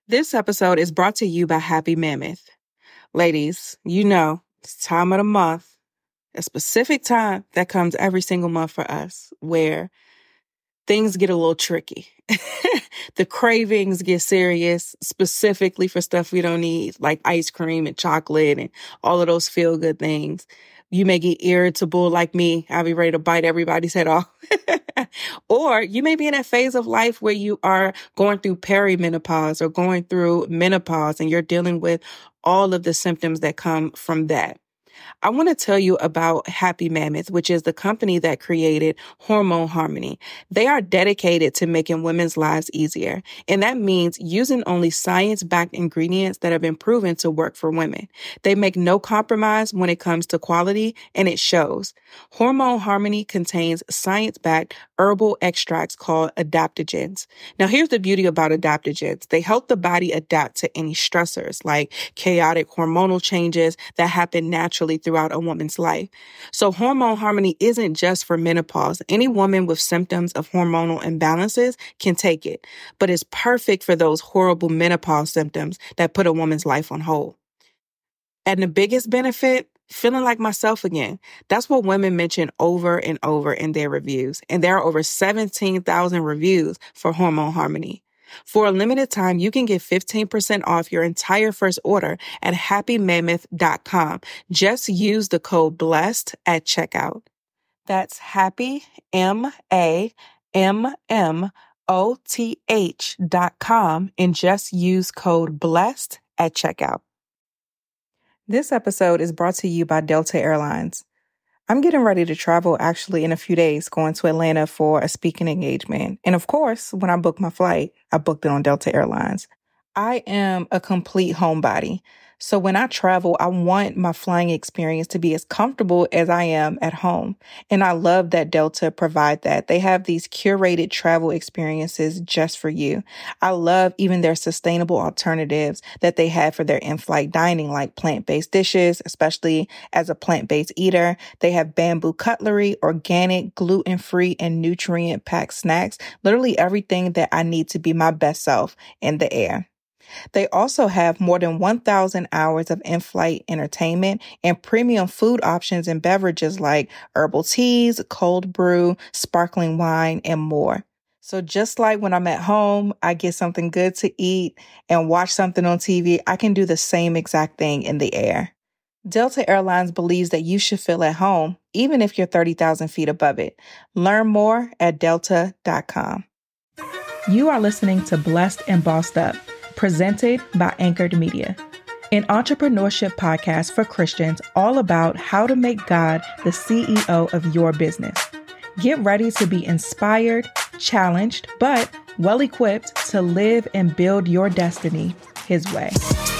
This episode is brought to you by Happy Mammoth. Ladies, you know, it's time of the month, a specific time that comes every single month for us where things get a little tricky. The cravings get serious, specifically for stuff we don't need, like ice cream and chocolate and all of those feel-good things. You may get irritable like me. I'll be ready to bite everybody's head off. Or you may be in that phase of life where you are going through perimenopause or going through menopause and you're dealing with all of the symptoms that come from that. I want to tell you about Happy Mammoth, which is the company that created Hormone Harmony. They are dedicated to making women's lives easier, and that means using only science-backed ingredients that have been proven to work for women. They make no compromise when it comes to quality, and it shows. Hormone Harmony contains science-backed herbal extracts called adaptogens. Now, here's the beauty about adaptogens. They help the body adapt to any stressors, like chaotic hormonal changes that happen naturally throughout a woman's life. So Hormone Harmony isn't just for menopause. Any woman with symptoms of hormonal imbalances can take it, but it's perfect for those horrible menopause symptoms that put a woman's life on hold. And the biggest benefit, feeling like myself again. That's what women mention over and over in their reviews. And there are over 17,000 reviews for Hormone Harmony. For a limited time, you can get 15% off your entire first order at happymammoth.com. Just use the code BLESSED at checkout. That's happy, MAMMOTH.com, and just use code BLESSED at checkout. This episode is brought to you by Delta Airlines. I'm getting ready to travel actually in a few days, going to Atlanta for a speaking engagement. And of course, when I booked my flight, I booked it on Delta Airlines. I am a complete homebody. So when I travel, I want my flying experience to be as comfortable as I am at home. And I love that Delta provide that. They have these curated travel experiences just for you. I love even their sustainable alternatives that they have for their in-flight dining, like plant-based dishes, especially as a plant-based eater. They have bamboo cutlery, organic, gluten-free, and nutrient-packed snacks. Literally everything that I need to be my best self in the air. They also have more than 1,000 hours of in-flight entertainment and premium food options and beverages like herbal teas, cold brew, sparkling wine, and more. So just like when I'm at home, I get something good to eat and watch something on TV, I can do the same exact thing in the air. Delta Airlines believes that you should feel at home, even if you're 30,000 feet above it. Learn more at delta.com. You are listening to Blessed and Bossed Up, presented by Anchored Media, an entrepreneurship podcast for Christians all about how to make God the CEO of your business. Get ready to be inspired, challenged, but well-equipped to live and build your destiny His way.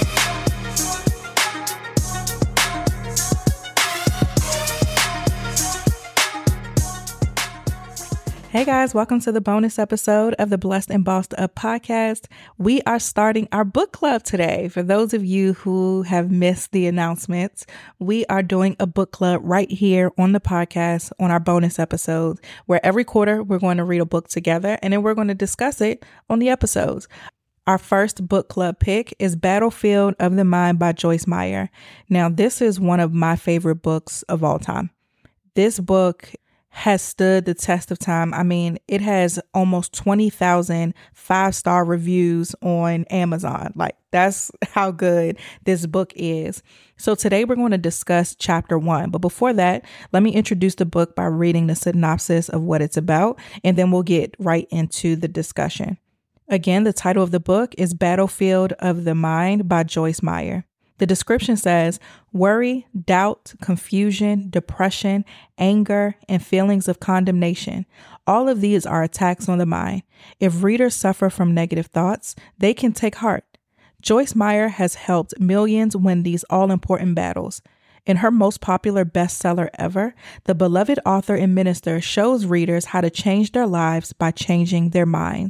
Hey guys, welcome to the bonus episode of the Blessed and Bossed Up podcast. We are starting our book club today. For those of you who have missed the announcements, we are doing a book club right here on the podcast on our bonus episodes, where every quarter we're going to read a book together and then we're going to discuss it on the episodes. Our first book club pick is Battlefield of the Mind by Joyce Meyer. Now, this is one of my favorite books of all time. This book has stood the test of time. I mean, it has almost 20,000 5-star reviews on Amazon. Like, that's how good this book is. So today we're going to discuss chapter 1. But before that, let me introduce the book by reading the synopsis of what it's about, and then we'll get right into the discussion. Again, the title of the book is Battlefield of the Mind by Joyce Meyer. The description says, worry, doubt, confusion, depression, anger, and feelings of condemnation. All of these are attacks on the mind. If readers suffer from negative thoughts, they can take heart. Joyce Meyer has helped millions win these all-important battles. In her most popular bestseller ever, the beloved author and minister shows readers how to change their lives by changing their minds.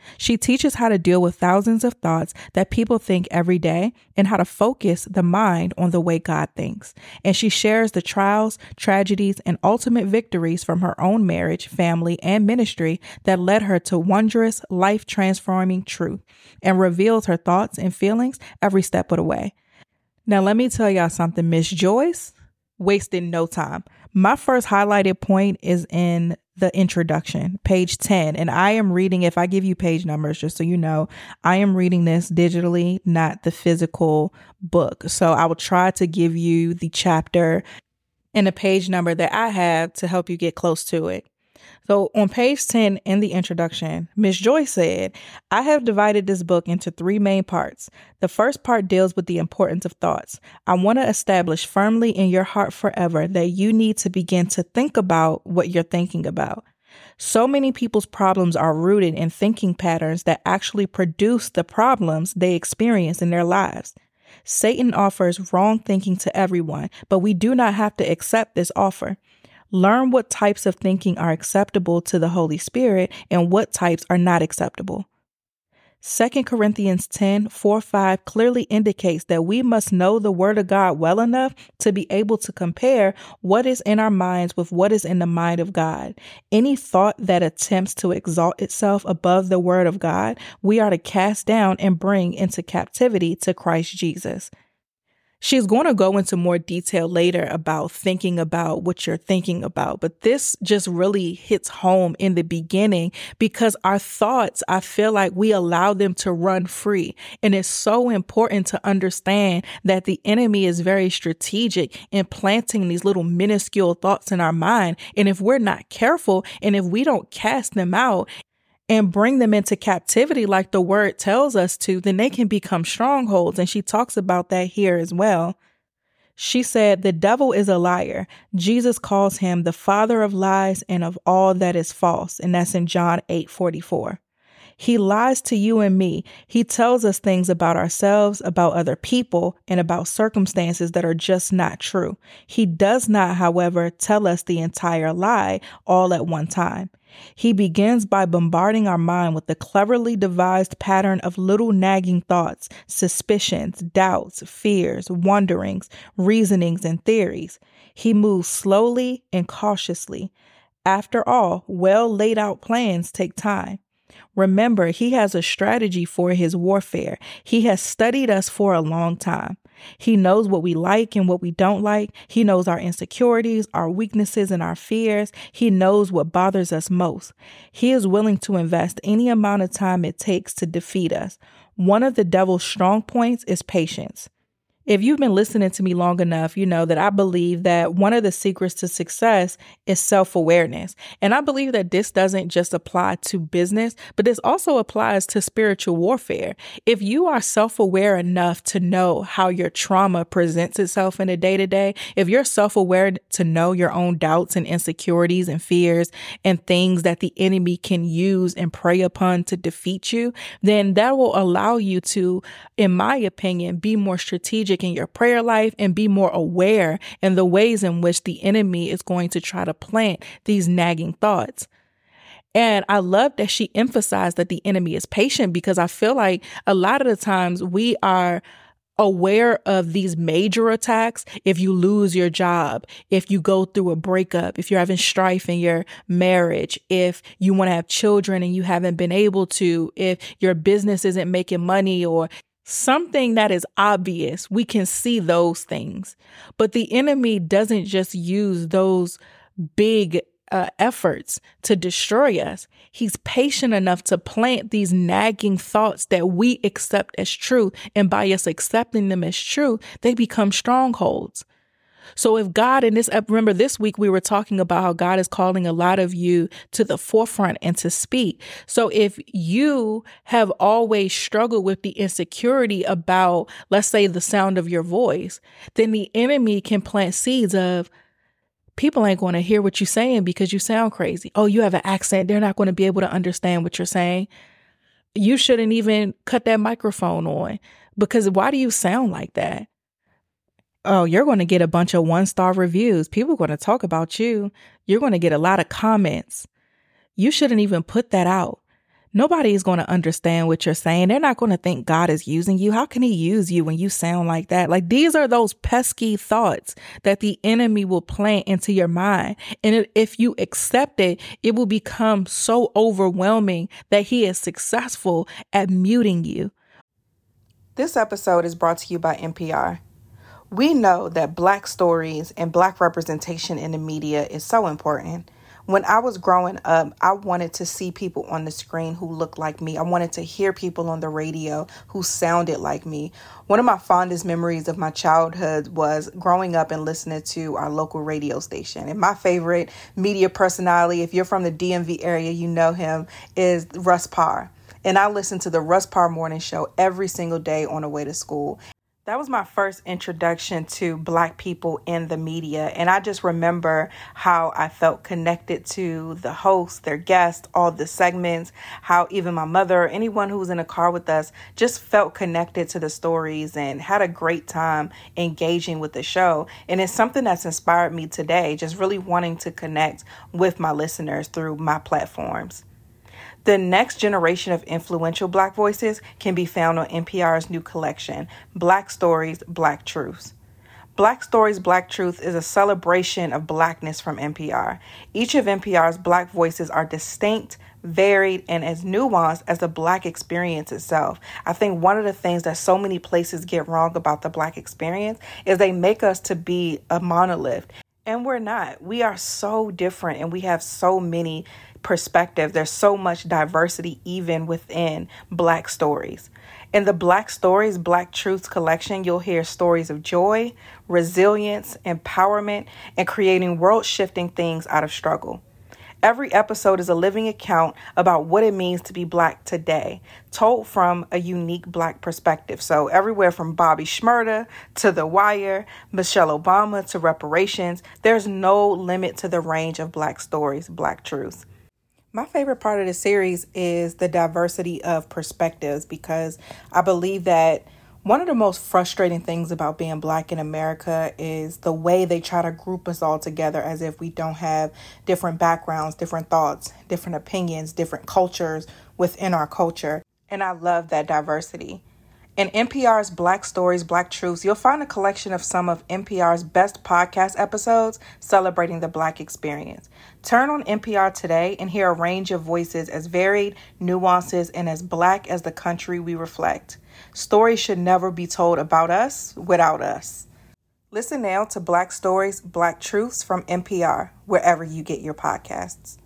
She teaches how to deal with thousands of thoughts that people think every day and how to focus the mind on the way God thinks. And she shares the trials, tragedies, and ultimate victories from her own marriage, family, and ministry that led her to wondrous, life-transforming truth and reveals her thoughts and feelings every step of the way. Now, let me tell y'all something. Miss Joyce wasted no time. My first highlighted point is in the introduction, page 10. And I am reading, if I give you page numbers, just so you know, I am reading this digitally, not the physical book. So I will try to give you the chapter and the page number that I have to help you get close to it. So on page 10 in the introduction, Ms. Joyce said, I have divided this book into 3 main parts. The first part deals with the importance of thoughts. I want to establish firmly in your heart forever that you need to begin to think about what you're thinking about. So many people's problems are rooted in thinking patterns that actually produce the problems they experience in their lives. Satan offers wrong thinking to everyone, but we do not have to accept this offer. Learn what types of thinking are acceptable to the Holy Spirit and what types are not acceptable. 2 Corinthians 10:4-5 clearly indicates that we must know the Word of God well enough to be able to compare what is in our minds with what is in the mind of God. Any thought that attempts to exalt itself above the Word of God, we are to cast down and bring into captivity to Christ Jesus. She's going to go into more detail later about thinking about what you're thinking about, but this just really hits home in the beginning because our thoughts, I feel like we allow them to run free. And it's so important to understand that the enemy is very strategic in planting these little minuscule thoughts in our mind. And if we're not careful and if we don't cast them out and bring them into captivity like the word tells us to, then they can become strongholds. And she talks about that here as well. She said, the devil is a liar. Jesus calls him the father of lies and of all that is false. And that's in John 8:44. He lies to you and me. He tells us things about ourselves, about other people, and about circumstances that are just not true. He does not, however, tell us the entire lie all at one time. He begins by bombarding our mind with a cleverly devised pattern of little nagging thoughts, suspicions, doubts, fears, wonderings, reasonings, and theories. He moves slowly and cautiously. After all, well laid out plans take time. Remember, he has a strategy for his warfare. He has studied us for a long time. He knows what we like and what we don't like. He knows our insecurities, our weaknesses, and our fears. He knows what bothers us most. He is willing to invest any amount of time it takes to defeat us. One of the devil's strong points is patience. If you've been listening to me long enough, you know that I believe that one of the secrets to success is self-awareness. And I believe that this doesn't just apply to business, but this also applies to spiritual warfare. If you are self-aware enough to know how your trauma presents itself in a day-to-day, if you're self-aware to know your own doubts and insecurities and fears and things that the enemy can use and prey upon to defeat you, then that will allow you to, in my opinion, be more strategic in your prayer life and be more aware in the ways in which the enemy is going to try to plant these nagging thoughts. And I love that she emphasized that the enemy is patient, because I feel like a lot of the times we are aware of these major attacks. If you lose your job, if you go through a breakup, if you're having strife in your marriage, if you want to have children and you haven't been able to, if your business isn't making money or something that is obvious, we can see those things. But the enemy doesn't just use those big efforts to destroy us. He's patient enough to plant these nagging thoughts that we accept as true. And by us accepting them as true, they become strongholds. So if God remember this week we were talking about how God is calling a lot of you to the forefront and to speak. So if you have always struggled with the insecurity about, let's say, the sound of your voice, then the enemy can plant seeds of, people ain't going to hear what you're saying because you sound crazy. Oh, you have an accent. They're not going to be able to understand what you're saying. You shouldn't even cut that microphone on, because why do you sound like that? Oh, you're going to get a bunch of 1-star reviews. People are going to talk about you. You're going to get a lot of comments. You shouldn't even put that out. Nobody is going to understand what you're saying. They're not going to think God is using you. How can he use you when you sound like that? Like, these are those pesky thoughts that the enemy will plant into your mind. And if you accept it, it will become so overwhelming that he is successful at muting you. This episode is brought to you by NPR. We know that Black stories and Black representation in the media is so important. When I was growing up, I wanted to see people on the screen who looked like me. I wanted to hear people on the radio who sounded like me. One of my fondest memories of my childhood was growing up and listening to our local radio station. And my favorite media personality, if you're from the DMV area, you know him, is Russ Parr. And I listened to the Russ Parr Morning Show every single day on the way to school. That was my first introduction to Black people in the media. And I just remember how I felt connected to the hosts, their guests, all the segments, how even my mother, anyone who was in a car with us, just felt connected to the stories and had a great time engaging with the show. And it's something that's inspired me today, just really wanting to connect with my listeners through my platforms. The next generation of influential Black voices can be found on NPR's new collection, Black Stories, Black Truths. Black Stories, Black Truth is a celebration of Blackness from NPR. Each of NPR's Black voices are distinct, varied, and as nuanced as the Black experience itself. I think one of the things that so many places get wrong about the Black experience is they make us to be a monolith. And we're not. We are so different and we have so many perspectives. There's so much diversity even within Black stories. In the Black Stories, Black Truths collection, you'll hear stories of joy, resilience, empowerment, and creating world-shifting things out of struggle. Every episode is a living account about what it means to be Black today, told from a unique Black perspective. So everywhere from Bobby Shmurda to The Wire, Michelle Obama to reparations, there's no limit to the range of Black stories, Black truths. My favorite part of the series is the diversity of perspectives, because I believe that one of the most frustrating things about being Black in America is the way they try to group us all together as if we don't have different backgrounds, different thoughts, different opinions, different cultures within our culture. And I love that diversity. In NPR's Black Stories, Black Truths, you'll find a collection of some of NPR's best podcast episodes celebrating the Black experience. Turn on NPR today and hear a range of voices as varied, nuances, and as Black as the country we reflect. Stories should never be told about us without us. Listen now to Black Stories, Black Truths from NPR, wherever you get your podcasts.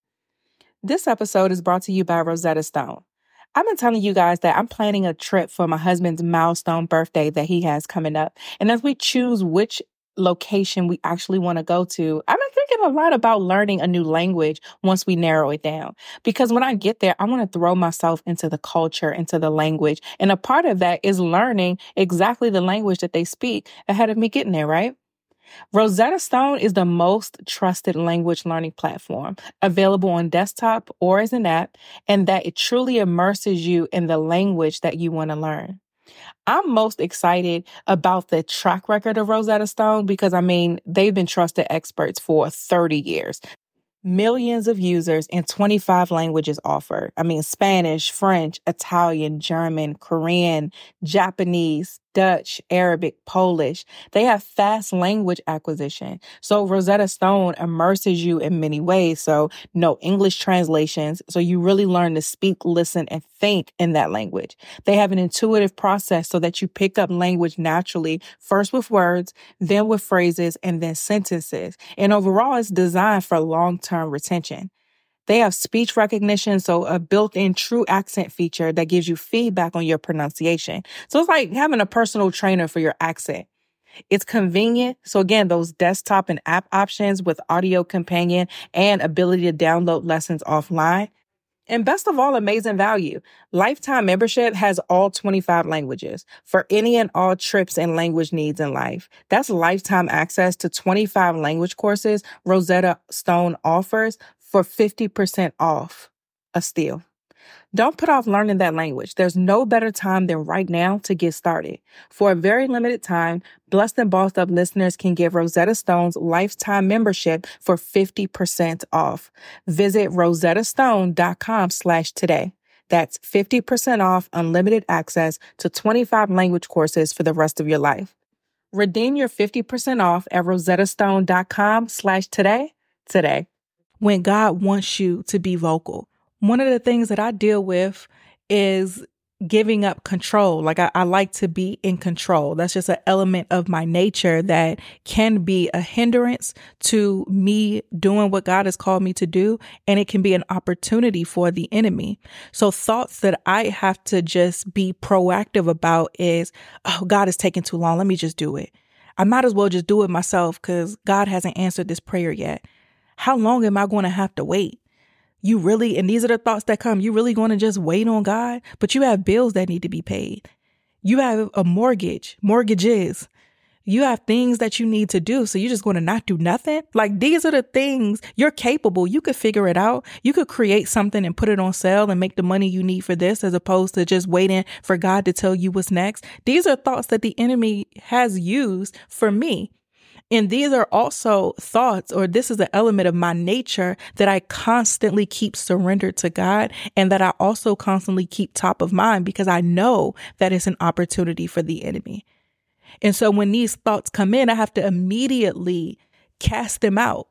This episode is brought to you by Rosetta Stone. I've been telling you guys that I'm planning a trip for my husband's milestone birthday that he has coming up. And as we choose which location we actually want to go to, I've been thinking a lot about learning a new language once we narrow it down. Because when I get there, I want to throw myself into the culture, into the language. And a part of that is learning exactly the language that they speak ahead of me getting there, right? Rosetta Stone is the most trusted language learning platform, available on desktop or as an app, and that it truly immerses you in the language that you want to learn. I'm most excited about the track record of Rosetta Stone because, they've been trusted experts for 30 years. Millions of users in 25 languages offered. Spanish, French, Italian, German, Korean, Japanese, Dutch, Arabic, Polish. They have fast language acquisition. So Rosetta Stone immerses you in many ways. So no English translations. So you really learn to speak, listen, and think in that language. They have an intuitive process so that you pick up language naturally, first with words, then with phrases, and then sentences. And overall, it's designed for long-term retention. They have speech recognition, so a built-in true accent feature that gives you feedback on your pronunciation. So it's like having a personal trainer for your accent. It's convenient. So again, those desktop and app options with audio companion and ability to download lessons offline. And best of all, amazing value. Lifetime membership has all 25 languages for any and all trips and language needs in life. That's lifetime access to 25 language courses Rosetta Stone offers for 50% off a steal. Don't put off learning that language. There's no better time than right now to get started. For a very limited time, Blessed and Bossed Up listeners can get Rosetta Stone's lifetime membership for 50% off. Visit rosettastone.com/today. That's 50% off unlimited access to 25 language courses for the rest of your life. Redeem your 50% off at rosettastone.com/today. When God wants you to be vocal, one of the things that I deal with is giving up control. Like I like to be in control. That's just an element of my nature that can be a hindrance to me doing what God has called me to do. And it can be an opportunity for the enemy. So thoughts that I have to just be proactive about is, oh, God is taking too long. Let me just do it. I might as well just do it myself because God hasn't answered this prayer yet. How long am I going to have to wait? You really, and these are the thoughts that come, you really going to just wait on God? But you have bills that need to be paid. You have a mortgages. You have things that you need to do. So you're just going to not do nothing? Like these are the things you're capable. You could figure it out. You could create something and put it on sale and make the money you need for this as opposed to just waiting for God to tell you what's next. These are thoughts that the enemy has used for me. And these are also thoughts, or this is an element of my nature that I constantly keep surrendered to God and that I also constantly keep top of mind because I know that it's an opportunity for the enemy. And so when these thoughts come in, I have to immediately cast them out.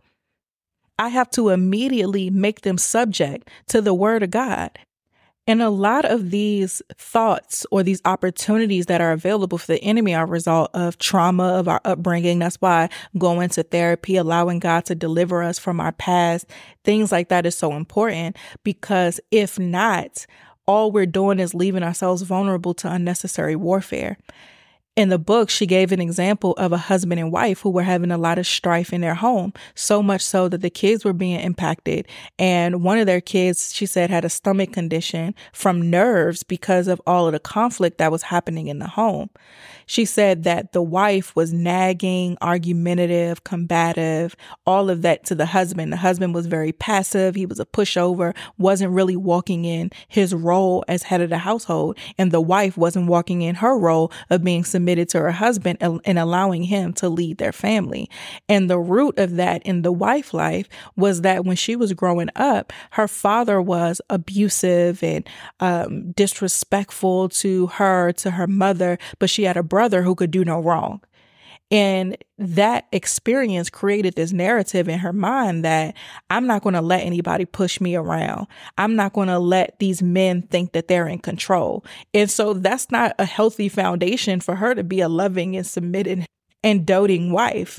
I have to immediately make them subject to the word of God. And a lot of these thoughts or these opportunities that are available for the enemy are a result of trauma of our upbringing. That's why going to therapy, allowing God to deliver us from our past, things like that is so important, because if not, all we're doing is leaving ourselves vulnerable to unnecessary warfare. In the book, she gave an example of a husband and wife who were having a lot of strife in their home, so much so that the kids were being impacted. And one of their kids, she said, had a stomach condition from nerves because of all of the conflict that was happening in the home. She said that the wife was nagging, argumentative, combative, all of that to the husband. The husband was very passive. He was a pushover, wasn't really walking in his role as head of the household. And the wife wasn't walking in her role of being submitted to her husband and allowing him to lead their family. And the root of that in the wife life was that when she was growing up, her father was abusive and disrespectful to her mother, but she had a brother who could do no wrong. And that experience created this narrative in her mind that I'm not going to let anybody push me around. I'm not going to let these men think that they're in control. And so that's not a healthy foundation for her to be a loving and submitted and doting wife.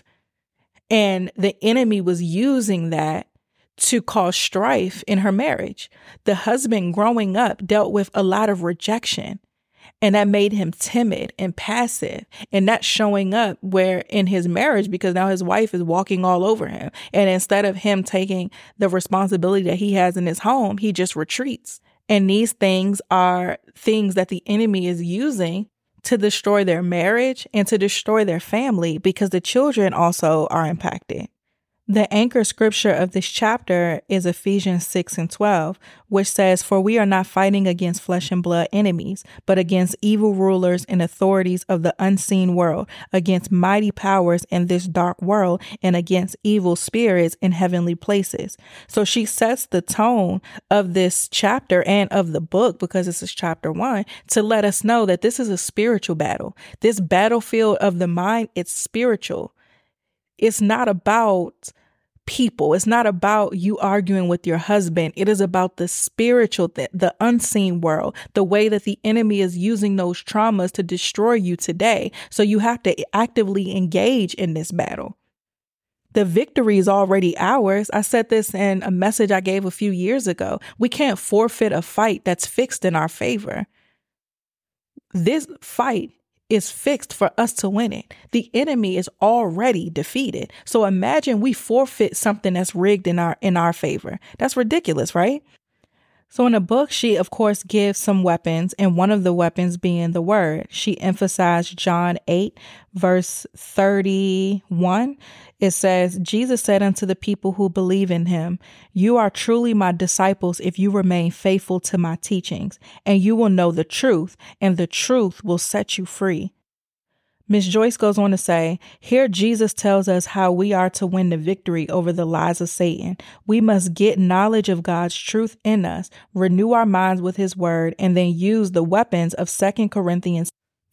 And the enemy was using that to cause strife in her marriage. The husband growing up dealt with a lot of rejection. And that made him timid and passive, and that's showing up where in his marriage, because now his wife is walking all over him. And instead of him taking the responsibility that he has in his home, he just retreats. And these things are things that the enemy is using to destroy their marriage and to destroy their family, because the children also are impacted. The anchor scripture of this chapter is Ephesians 6:12, which says, "For we are not fighting against flesh and blood enemies, but against evil rulers and authorities of the unseen world, against mighty powers in this dark world, and against evil spirits in heavenly places." So she sets the tone of this chapter and of the book, because this is chapter 1, to let us know that this is a spiritual battle. This battlefield of the mind, it's spiritual. It's not about people. It's not about you arguing with your husband. It is about the spiritual, the unseen world, the way that the enemy is using those traumas to destroy you today. So you have to actively engage in this battle. The victory is already ours. I said this in a message I gave a few years ago. We can't forfeit a fight that's fixed in our favor. This fight is fixed for us to win it. The enemy is already defeated. So imagine we forfeit something that's rigged in our favor. That's ridiculous, right? So in the book, she, of course, gives some weapons, and one of the weapons being the word. She emphasized John 8, verse 31. It says, "Jesus said unto the people who believe in him, 'You are truly my disciples if you remain faithful to my teachings, and you will know the truth, and the truth will set you free.'" Ms. Joyce goes on to say, here Jesus tells us how we are to win the victory over the lies of Satan. We must get knowledge of God's truth in us, renew our minds with his word, and then use the weapons of 2 Corinthians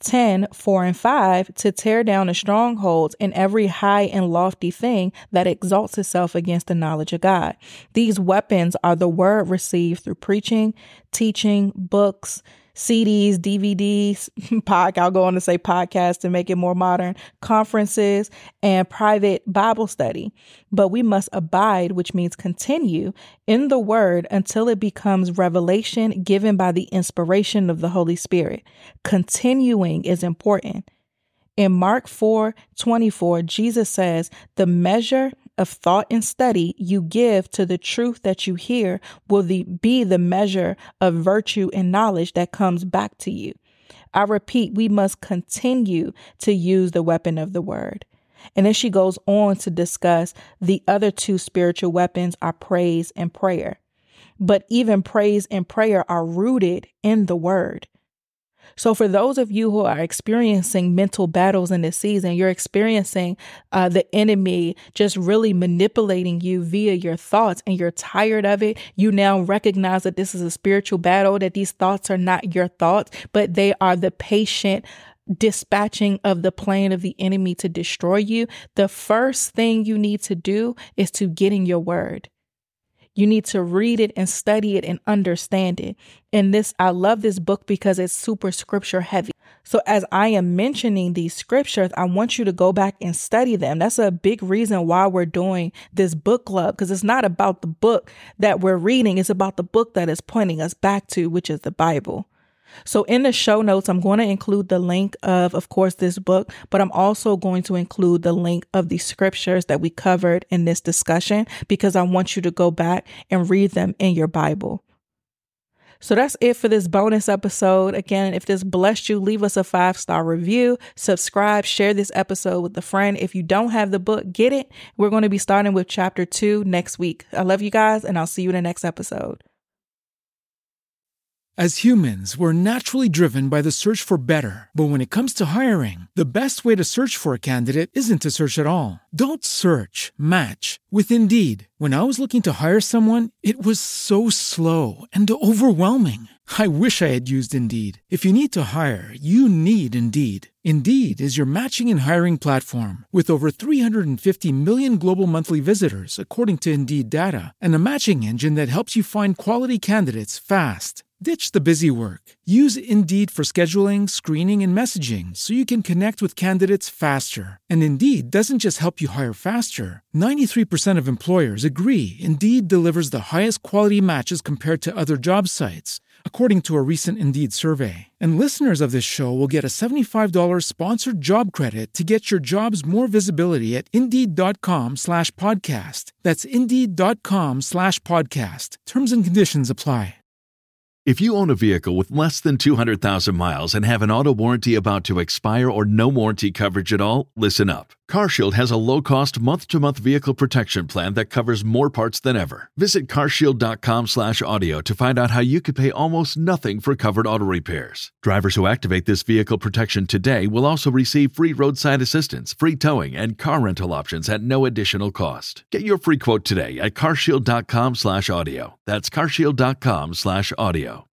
10:4-5 to tear down the strongholds and every high and lofty thing that exalts itself against the knowledge of God. These weapons are the word received through preaching, teaching, books, CDs, DVDs, I'll go on to say podcasts to make it more modern, conferences, and private Bible study. But we must abide, which means continue, in the word until it becomes revelation given by the inspiration of the Holy Spirit. Continuing is important. In Mark 4:24, Jesus says, the measure of thought and study you give to the truth that you hear will be the measure of virtue and knowledge that comes back to you. I repeat, we must continue to use the weapon of the word. And then she goes on to discuss the other two spiritual weapons are praise and prayer. But even praise and prayer are rooted in the word. So for those of you who are experiencing mental battles in this season, you're experiencing the enemy just really manipulating you via your thoughts and you're tired of it. You now recognize that this is a spiritual battle, that these thoughts are not your thoughts, but they are the patient dispatching of the plan of the enemy to destroy you. The first thing you need to do is to get in your word. You need to read it and study it and understand it. And I love this book because it's super scripture heavy. So as I am mentioning these scriptures, I want you to go back and study them. That's a big reason why we're doing this book club, because it's not about the book that we're reading. It's about the book that is pointing us back to, which is the Bible. So in the show notes, I'm going to include the link of course, this book, but I'm also going to include the link of the scriptures that we covered in this discussion, because I want you to go back and read them in your Bible. So that's it for this bonus episode. Again, if this blessed you, leave us a 5-star review, subscribe, share this episode with a friend. If you don't have the book, get it. We're going to be starting with chapter 2 next week. I love you guys, and I'll see you in the next episode. As humans, we're naturally driven by the search for better. But when it comes to hiring, the best way to search for a candidate isn't to search at all. Don't search, match with Indeed. When I was looking to hire someone, it was so slow and overwhelming. I wish I had used Indeed. If you need to hire, you need Indeed. Indeed is your matching and hiring platform with over 350 million global monthly visitors, according to Indeed data, and a matching engine that helps you find quality candidates fast. Ditch the busy work. Use Indeed for scheduling, screening, and messaging so you can connect with candidates faster. And Indeed doesn't just help you hire faster. 93% of employers agree Indeed delivers the highest quality matches compared to other job sites, according to a recent Indeed survey. And listeners of this show will get a $75 sponsored job credit to get your jobs more visibility at Indeed.com/podcast. That's Indeed.com/podcast. Terms and conditions apply. If you own a vehicle with less than 200,000 miles and have an auto warranty about to expire or no warranty coverage at all, listen up. CarShield has a low-cost month-to-month vehicle protection plan that covers more parts than ever. Visit carshield.com/audio to find out how you could pay almost nothing for covered auto repairs. Drivers who activate this vehicle protection today will also receive free roadside assistance, free towing, and car rental options at no additional cost. Get your free quote today at carshield.com/audio. That's carshield.com/audio.